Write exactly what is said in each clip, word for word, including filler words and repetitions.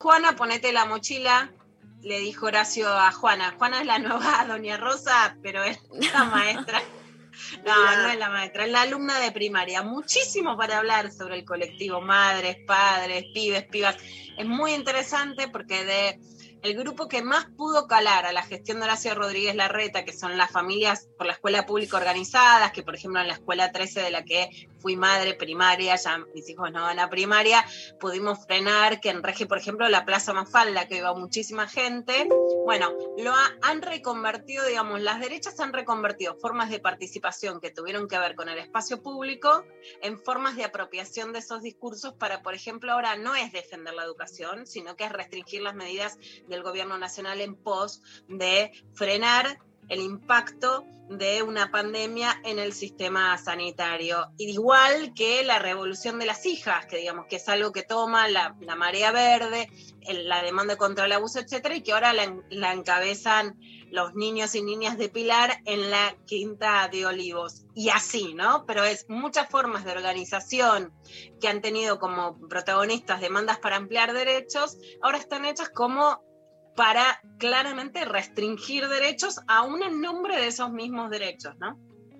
Juana, ponete la mochila, le dijo Horacio a Juana. Juana es la nueva Doña Rosa, pero es la maestra. No, no es la maestra, es la alumna de primaria. Muchísimo para hablar sobre el colectivo, madres, padres, pibes, pibas. Es muy interesante porque de el grupo que más pudo calar a la gestión de Horacio Rodríguez Larreta, que son las familias por la escuela pública organizadas, que por ejemplo en la escuela trece de la que fui madre primaria, ya mis hijos no van a primaria, pudimos frenar que en Regi, por ejemplo, la Plaza Mafalda, que iba muchísima gente, bueno, lo ha, han reconvertido, digamos, las derechas han reconvertido formas de participación que tuvieron que ver con el espacio público en formas de apropiación de esos discursos para, por ejemplo, ahora no es defender la educación, sino que es restringir las medidas del gobierno nacional en pos de frenar el impacto de una pandemia en el sistema sanitario. Igual que la revolución de las hijas, que digamos que es algo que toma la, la marea verde, el, la demanda contra el abuso, etcétera, y que ahora la, la encabezan los niños y niñas de Pilar en la Quinta de Olivos. Y así, ¿no? Pero es muchas formas de organización que han tenido como protagonistas demandas para ampliar derechos, ahora están hechas como para claramente restringir derechos, aún en nombre de esos mismos derechos, ¿no?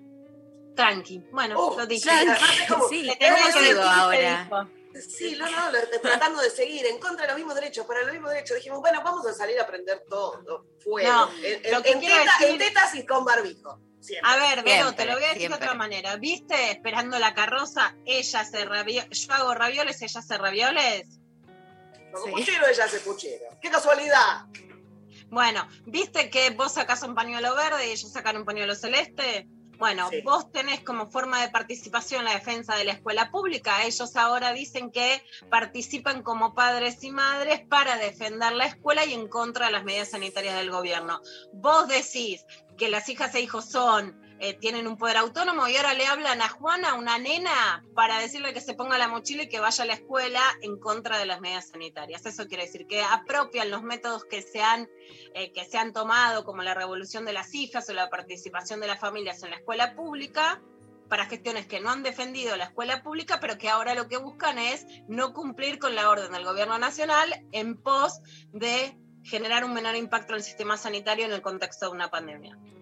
Tranqui, bueno, oh, lo dije. Tranqui, sí, le tenía que decir ahora. Sí, no, no, tratando de seguir en contra de los mismos derechos, para los mismos derechos. Dijimos, bueno, vamos a salir a aprender todo, fuego, no, en, lo que en, quiero teta, decir... en tetas y con barbijo. Siempre. A ver, Vero, siempre, te lo voy a decir siempre. de otra manera. ¿Viste? Esperando la carroza, ella hace ravioles, yo hago ravioles, ella hace ravioles. Como Sí. puchero, ella hace puchero. ¡Qué casualidad! Bueno, ¿viste que vos sacás un pañuelo verde y ellos sacan un pañuelo celeste? Bueno, sí. Vos tenés como forma de participación la defensa de la escuela pública. Ellos ahora dicen que participan como padres y madres para defender la escuela y en contra de las medidas sanitarias del gobierno. Vos decís que las hijas e hijos son... Eh, tienen un poder autónomo y ahora le hablan a Juana, una nena, para decirle que se ponga la mochila y que vaya a la escuela en contra de las medidas sanitarias. Eso quiere decir que apropian los métodos que se han, eh, que se han tomado, como la revolución de las hijas o la participación de las familias en la escuela pública, para gestiones que no han defendido la escuela pública, pero que ahora lo que buscan es no cumplir con la orden del gobierno nacional en pos de generar un menor impacto en el sistema sanitario en el contexto de una pandemia.